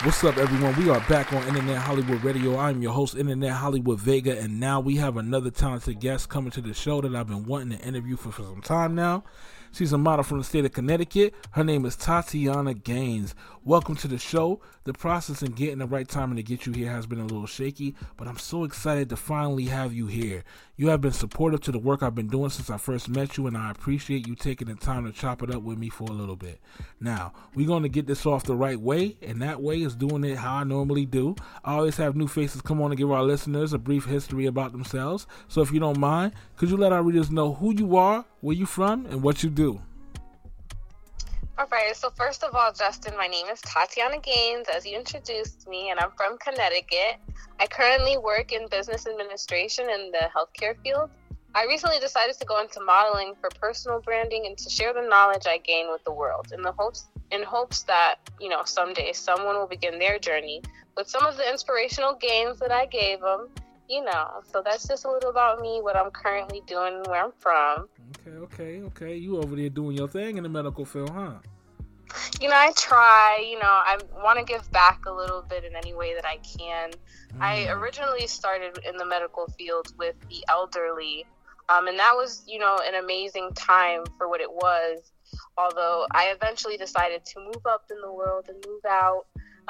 What's up, everyone? We are back on Internet Hollywood Radio. I'm your host, Internet Hollywood Vega, and now we have another talented guest coming to the show that I've been wanting to interview for some time now. She's a model from the state of Connecticut. Her name is Tatiana Gaines. Welcome to the show. The process in getting the right timing to get you here has been a little shaky, but I'm so excited to finally have you here. You have been supportive to the work I've been doing since I first met you, and I appreciate you taking the time to chop it up with me for a little bit. Now, we're going to get this off the right way, and that way is doing it how I normally do. I always have new faces come on and give our listeners a brief history about themselves. So if you don't mind, could you let our readers know who you are, where you from, and what you do? All right, so first of all, Justin, my name is Tatiana Gaines, as you introduced me, and I'm from Connecticut. I currently work in business administration in the healthcare field. I recently decided to go into modeling for personal branding and to share the knowledge I gain with the world in hopes that, someday someone will begin their journey with some of the inspirational gains that I gave them, So that's just a little about me, what I'm currently doing, and where I'm from. Okay. You over there doing your thing in the medical field, huh? I try, I want to give back a little bit in any way that I can. I originally started in the medical field with the elderly, and that was, an amazing time for what it was. Although I eventually decided to move up in the world and move out,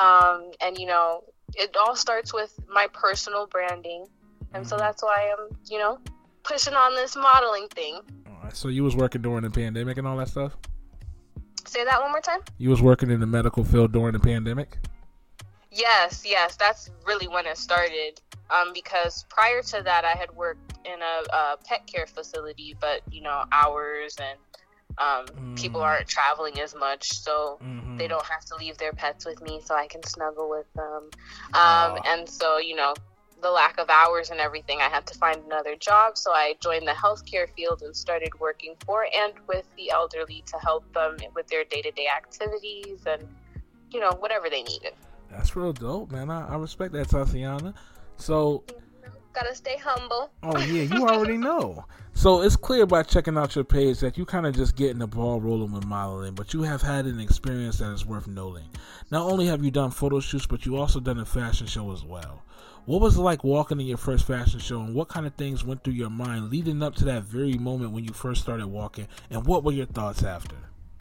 it all starts with my personal branding, and so that's why I'm, pushing on this modeling thing. All right, so you was working during the pandemic and all that stuff? Say that one more time? You was working in the medical field during the pandemic? Yes, that's really when it started. Because prior to that, I had worked in a pet care facility, but hours and people aren't traveling as much, so they don't have to leave their pets with me, so I can snuggle with them. And so the lack of hours and everything, I had to find another job, so I joined the healthcare field and started working for and with the elderly to help them with their day-to-day activities and whatever they needed. That's real dope, man. I respect that, Tatiana. So gotta stay humble. Oh yeah, you already know. So it's clear by checking out your page that you kind of just getting the ball rolling with modeling, but you have had an experience that is worth noting. Not only have you done photo shoots, but you also done a fashion show as well. What was it like walking in your first fashion show, and what kind of things went through your mind leading up to that very moment when you first started walking, and what were your thoughts after?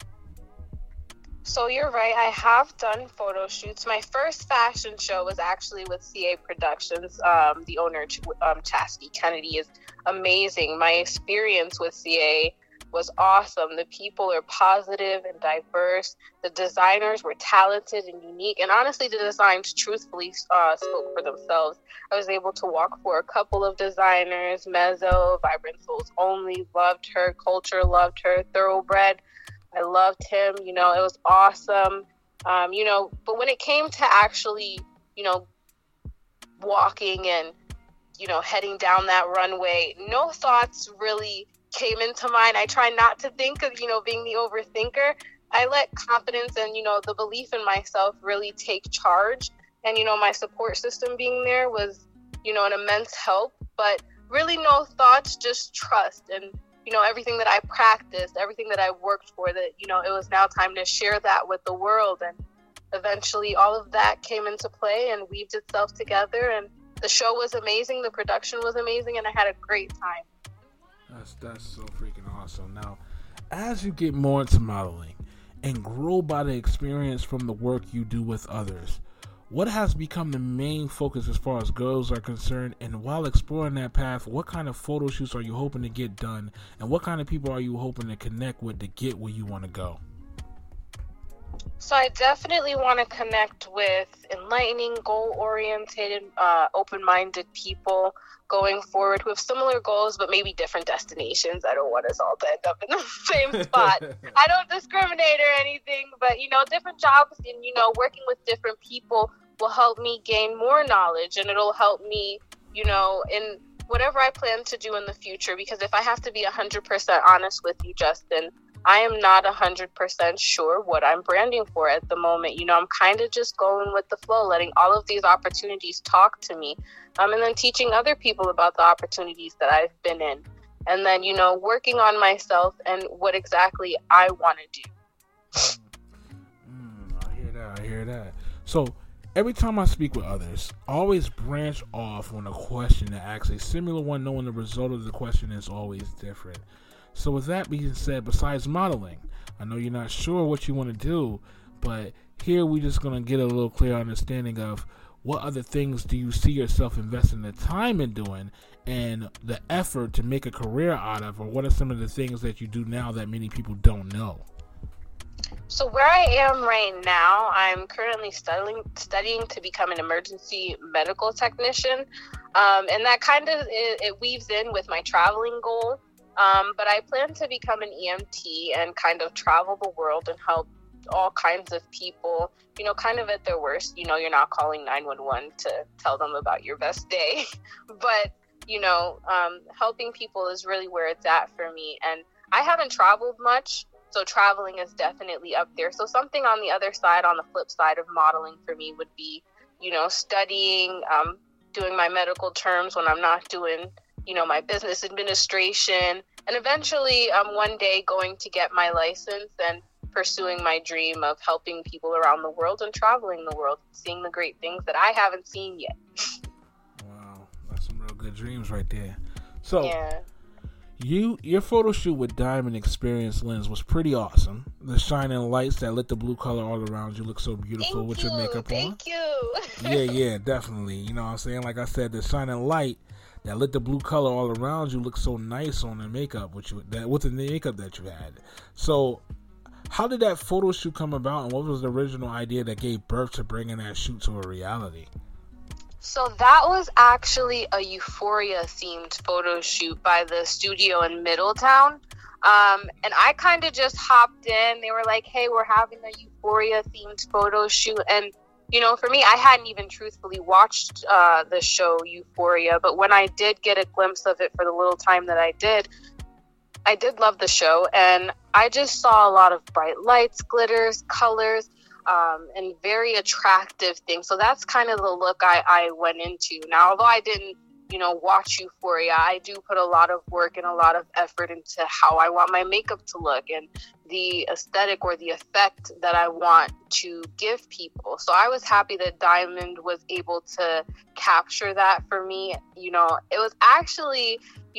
So you're right, I have done photo shoots. My first fashion show was actually with CA Productions. The owner, Chastity Kennedy, is amazing. My experience with CA was awesome. The people are positive and diverse. The designers were talented and unique. And honestly, the designs truthfully spoke for themselves. I was able to walk for a couple of designers. Mezzo, Vibrant Souls Only, loved her. Culture, loved her. Thoroughbred, I loved him. It was awesome. But when it came to actually, walking and, heading down that runway, no thoughts really came into mind. I try not to think of, being the overthinker. I let confidence and, the belief in myself really take charge. And, my support system being there was, an immense help. But really no thoughts, just trust. And, everything that I practiced, everything that I worked for, that, it was now time to share that with the world. And eventually all of that came into play and weaved itself together. And the show was amazing. The production was amazing. And I had a great time. That's so freaking awesome. Now, as you get more into modeling and grow by the experience from the work you do with others, what has become the main focus as far as girls are concerned? And while exploring that path, what kind of photo shoots are you hoping to get done? And what kind of people are you hoping to connect with to get where you want to go? So I definitely want to connect with enlightening, goal-oriented, open-minded people going forward who have similar goals but maybe different destinations. I don't want us all to end up in the same spot. I don't discriminate or anything, but, different jobs and, working with different people will help me gain more knowledge, and it'll help me, in whatever I plan to do in the future. Because if I have to be 100% honest with you, Justin, I am not 100% sure what I'm branding for at the moment. I'm kind of just going with the flow, letting all of these opportunities talk to me, and then teaching other people about the opportunities that I've been in. And then, working on myself and what exactly I want to do. I hear that. So Every time I speak with others, I always branch off on a question that asks a similar one, knowing the result of the question is always different. So with that being said, besides modeling, I know you're not sure what you want to do, but here we're just going to get a little clear understanding of what other things do you see yourself investing the time in doing and the effort to make a career out of, or what are some of the things that you do now that many people don't know? So where I am right now, I'm currently studying to become an emergency medical technician, and that kind of it weaves in with my traveling goal. But I plan to become an EMT and kind of travel the world and help all kinds of people, kind of at their worst. You're not calling 911 to tell them about your best day, but helping people is really where it's at for me. And I haven't traveled much, so traveling is definitely up there. So something on the other side, on the flip side of modeling for me would be, studying, doing my medical terms when I'm not doing, my business administration, and eventually one day going to get my license and pursuing my dream of helping people around the world and traveling the world, seeing the great things that I haven't seen yet. Wow, that's some real good dreams right there. So yeah. Your photo shoot with Diamond Experience Lens was pretty awesome. The shining lights that lit the blue color all around you look so beautiful with your makeup on. Thank you. Yeah, definitely. You know what I'm saying? Like I said, the shining light that lit the blue color all around you look so nice on the makeup with the makeup that you had. So how did that photo shoot come about, and what was the original idea that gave birth to bringing that shoot to a reality? So that was actually a Euphoria themed photo shoot by the studio in Middletown. And I kind of just hopped in. They were like, hey, we're having a Euphoria themed photo shoot. And, for me, I hadn't even truthfully watched the show Euphoria. But when I did get a glimpse of it for the little time that I did love the show. And I just saw a lot of bright lights, glitters, colors, and very attractive things. So that's kind of the look I went into. Now, although I didn't, watch Euphoria, I do put a lot of work and a lot of effort into how I want my makeup to look and the aesthetic or the effect that I want to give people. So I was happy that Diamond was able to capture that for me. It was actually,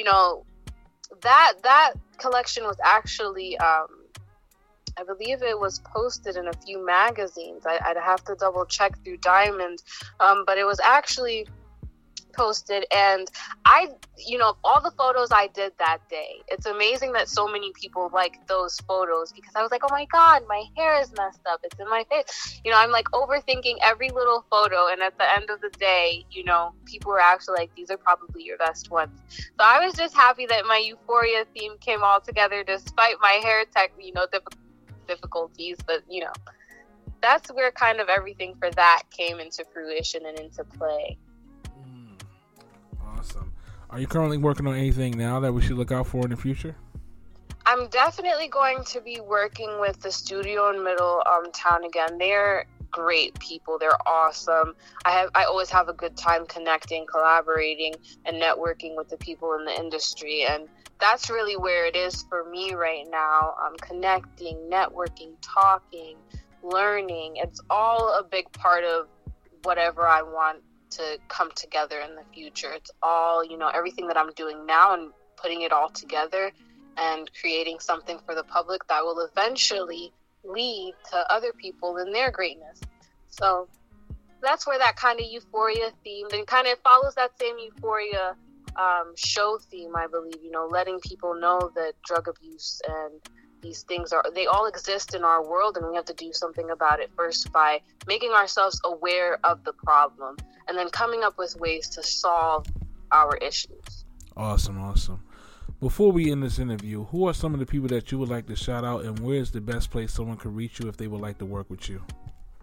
that collection was actually, I believe it was posted in a few magazines. I'd have to double check through Diamond, but it was actually posted. And all the photos I did that day, it's amazing that so many people like those photos, because I was like, oh my God, my hair is messed up. It's in my face. I'm like overthinking every little photo. And at the end of the day, people were actually like, these are probably your best ones. So I was just happy that my Euphoria theme came all together despite my hair tech, difficulties, but that's where kind of everything for that came into fruition and into play. Awesome. Are you currently working on anything now that we should look out for in the future? I'm definitely going to be working with the studio in Middletown again. They're great people. They're awesome. I always have a good time connecting, collaborating, and networking with the people in the industry, and that's really where it is for me right now. Connecting, networking, talking, learning. It's all a big part of whatever I want to come together in the future. It's all, everything that I'm doing now and putting it all together and creating something for the public that will eventually lead to other people in their greatness. So that's where that kind of Euphoria theme, and kind of follows that same Euphoria show theme, I believe, letting people know that drug abuse and these things they all exist in our world, and we have to do something about it first by making ourselves aware of the problem and then coming up with ways to solve our issues. Awesome. Before we end this interview, who are some of the people that you would like to shout out, and where's the best place someone could reach you if they would like to work with you?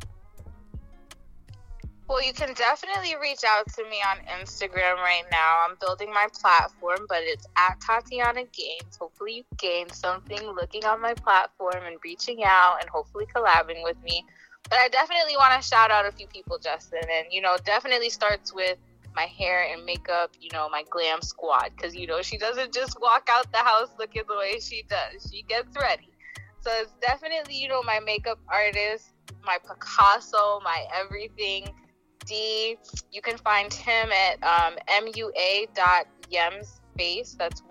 Well, you can definitely reach out to me on Instagram right now. I'm building my platform, but it's at Tatiana Gaines. Hopefully you gain something looking on my platform and reaching out and hopefully collabing with me. But I definitely want to shout out a few people, Justin. And, definitely starts with my hair and makeup, my glam squad. Because, she doesn't just walk out the house looking the way she does. She gets ready. So it's definitely, my makeup artist, my Picasso, my everything. D. You can find him at mua.yemsface. That's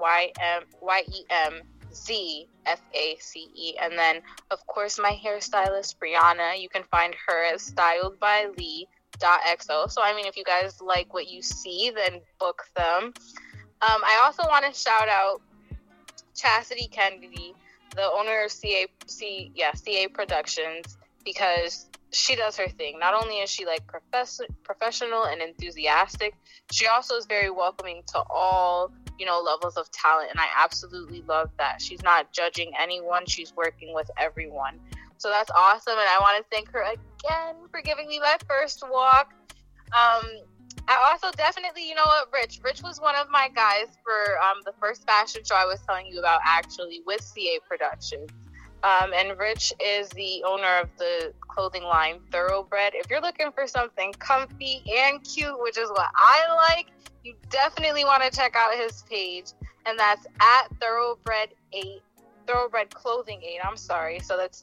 YEMZFACE. And then, of course, my hairstylist, Brianna. You can find her at styledbylee.xo. So, I mean, if you guys like what you see, then book them. I also want to shout out Chastity Kennedy, the owner of CA Productions, because she does her thing. Not only is she like professional and enthusiastic, she also is very welcoming to all, levels of talent. And I absolutely love that. She's not judging anyone. She's working with everyone. So that's awesome. And I want to thank her again for giving me my first walk. I also definitely, Rich was one of my guys for the first fashion show I was telling you about, actually, with CA Productions. And Rich is the owner of the clothing line Thoroughbred. If you're looking for something comfy and cute, which is what I like, you definitely want to check out his page. And that's at Thoroughbred Clothing 8. I'm sorry. So that's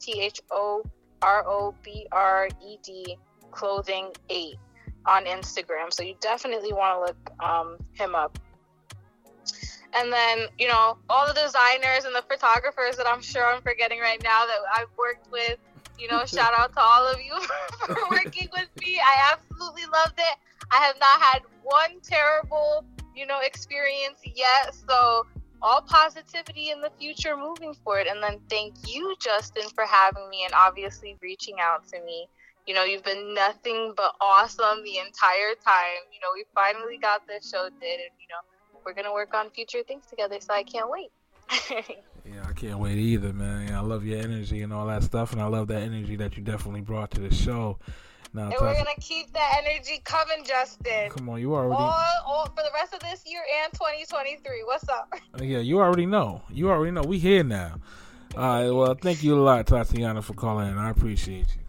THOROBRED Clothing 8 on Instagram. So you definitely want to look him up. And then, all the designers and the photographers that I'm sure I'm forgetting right now that I've worked with, shout out to all of you for working with me. I absolutely loved it. I have not had one terrible, experience yet. So all positivity in the future moving forward. And then thank you, Justin, for having me and obviously reaching out to me. You've been nothing but awesome the entire time. We finally got this show did, and, we're going to work on future things together, so I can't wait. Yeah, I can't wait either, man. I love your energy and all that stuff, and I love that energy that you definitely brought to the show. Now, and we're going to keep that energy coming, Justin. Come on, you already... All for the rest of this year and 2023. What's up? Yeah, you already know. We here now. All right, well, thank you a lot, Tatiana, for calling in. I appreciate you.